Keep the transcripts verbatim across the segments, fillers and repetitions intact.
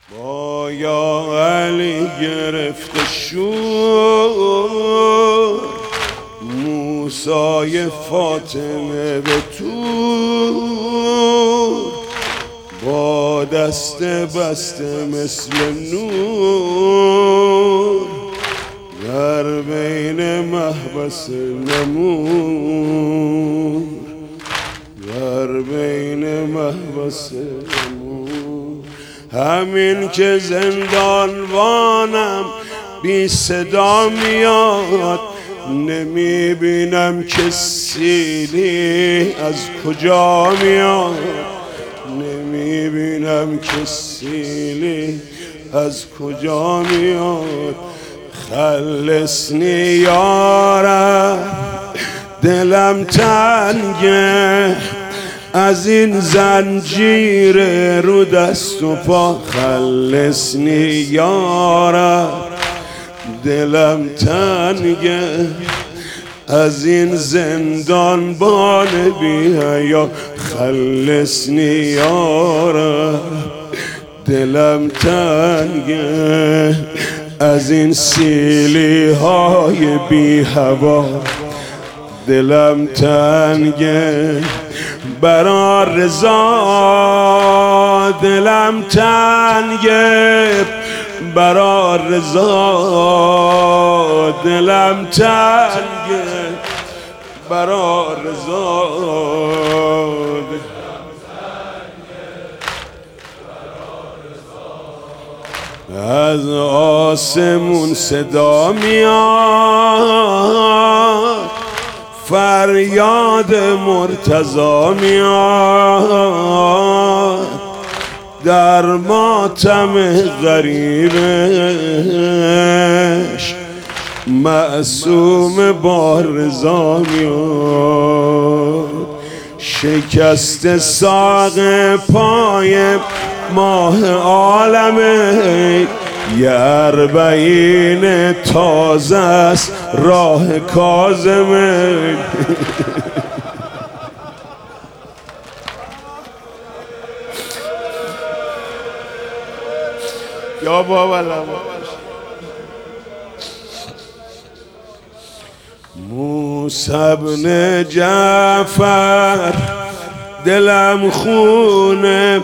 با یا علی گرفته شور موسای فاطمه به تور، با دست بسته مثل نور در بین محبس نمور، در بین محبس نمور. همین که زندانبانم بی صدا میاد، نمیبینم که سیلی از کجا میاد، نمیبینم که سیلی از کجا میاد. خلصنی یارم دلم تنگه از این زنجیر رو دست و پا، خلصنی یارم دلم تنگه از این زندان بان بی حیا، خلصنی یارم دلم تنگه از این سیلی های بی هوا، دلم تنگه برا رضا، دلم تنگه برا رضا، دلم تنگه برا رضا. از آسمون صدا میاد، فریاد مرتضی میاد، در ماتم غریبش معصوم با رضا میاد. شکست ساق پای ماه عالمه، یه اربعین تازه است راه کاظمه. یا بابا موسی بن جعفر دلم خونه،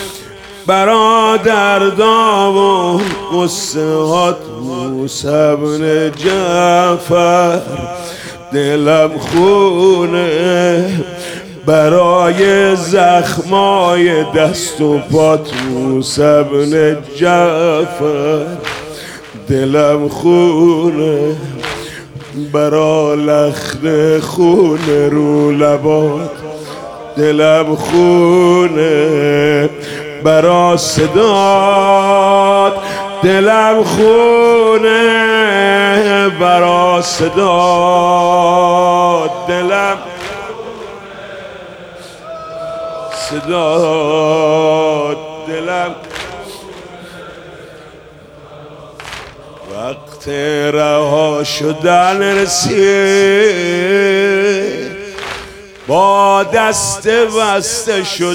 برادر داوود قصه هات. موسی بن جعفر دلم خونه، برای زخمای دست و پات. موسی بن جعفر دلم خونه، برا لخت خون رو لبات. دلم خونه برا صدات، دلم خونه برا صدات، دلم صدات، دلم. وقت رها شدن رسید، با دست بسته شد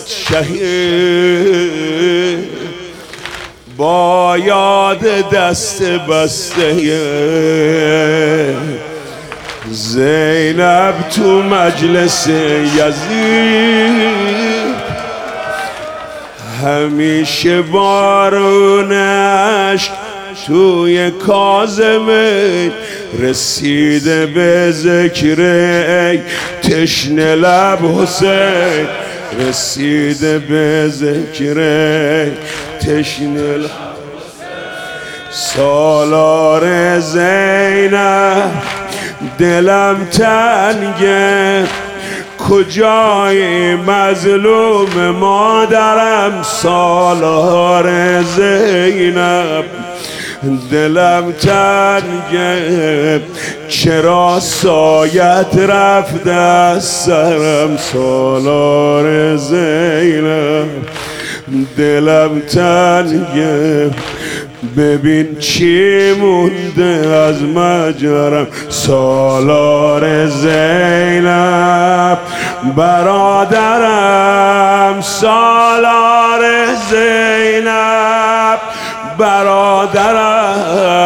شهید، با یاد دست بسته زینب تو مجلس یزید. همیشه بارون عشق توی کاظمه، رسیده به ذکر ای تشنه لب حسین، رسیده به ذکر ای تشنه لب. سالار زینب دلم تنگه، کجای مظلوم مادرم. سالار زینب دلم تنگه، چرا سایت رفته از سرم. سالار زینب دلم تنگه، ببین چی مونده از مجرم. سالار زینب برادرم، سالار زینب برادرم